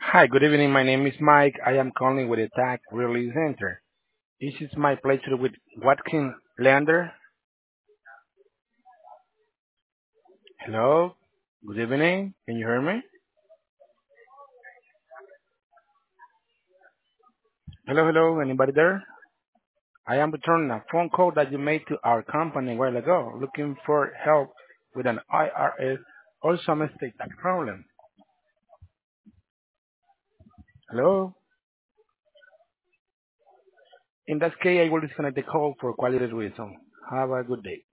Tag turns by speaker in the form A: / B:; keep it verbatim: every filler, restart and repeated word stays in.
A: Hi, good evening. My name is Mike. I am calling with the Tax Release Center. This is my pleasure with Watkins Lander. Hello, good evening. Can you hear me? Hello, hello. Anybody there? I am returning a phone call that you made to our company a while ago, looking for help with an I R S or some estate tax problem. Hello. In that case, I will disconnect the call for quality reason. Have a good day.